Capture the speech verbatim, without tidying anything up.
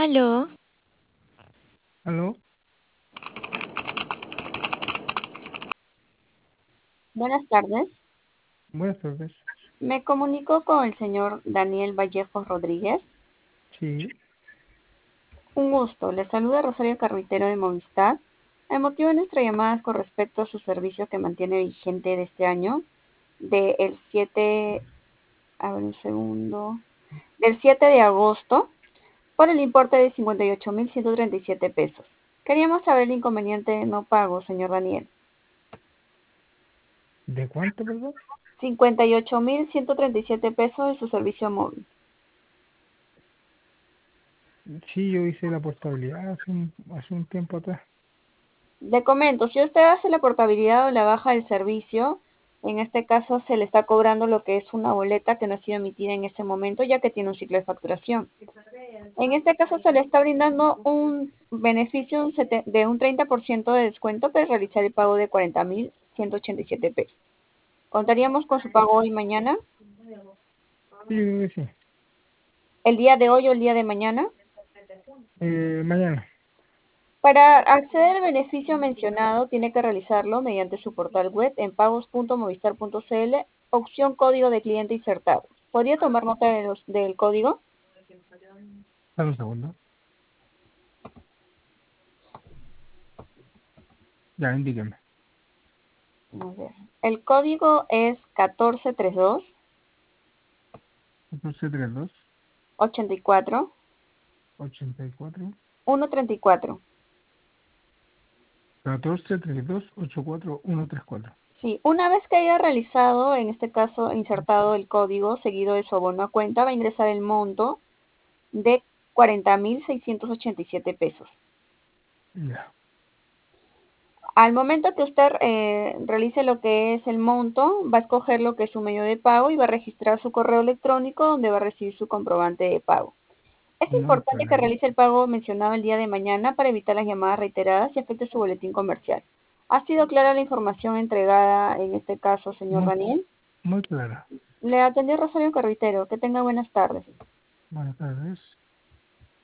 Aló, Aló, Buenas tardes. buenas tardes. Me comunico con el señor Daniel Vallejos Rodríguez. Sí, Un gusto. Le saluda Rosario Carretero de Movistar. El motivo de nuestra llamada es con respecto a su servicio que mantiene vigente de este año, del siete, a ver un segundo, del siete de agosto, por el importe de cincuenta y ocho mil ciento treinta y siete pesos. Queríamos saber el inconveniente de no pago, señor Daniel. ¿de cuánto, perdón? cincuenta y ocho mil ciento treinta y siete pesos de su servicio móvil. Sí, yo hice la portabilidad hace un, hace un tiempo atrás. Le comento, si usted hace la portabilidad o la baja del servicio, en este caso se le está cobrando lo que es una boleta que no ha sido emitida en ese momento, ya que tiene un ciclo de facturación. En este caso se le está brindando un beneficio de un treinta por ciento de descuento para realizar el pago de cuarenta mil ciento ochenta y siete pesos. ¿Contaríamos con su pago hoy y mañana? Sí, yo creo que sí. ¿El día de hoy o el día de mañana? Eh, mañana. Para acceder al beneficio mencionado, tiene que realizarlo mediante su portal web en pagos punto movistar punto cl, opción código de cliente insertado. ¿Podría tomar nota de los- del código? Dame un segundo. Ya, indíqueme. A ver. El código es catorce treinta y dos, catorce treinta y dos, ochenta y cuatro, ochenta y cuatro, ciento treinta y cuatro. catorce treinta y dos, ochenta y cuatro, ciento treinta y cuatro. Sí, una vez que haya realizado, en este caso insertado el código seguido de su abono a cuenta, va a ingresar el monto de cuarenta mil seiscientos ochenta y siete pesos. Ya. Al momento que usted eh, realice lo que es el monto, va a escoger lo que es su medio de pago y va a registrar su correo electrónico donde va a recibir su comprobante de pago. Es No hay importante que problema. realice el pago mencionado el día de mañana para evitar las llamadas reiteradas y afecte su boletín comercial. ¿Ha sido clara la información entregada en este caso, señor Muy, Daniel? muy clara. Le atendió Rosario Carretero. Que tenga buenas tardes. Buenas tardes.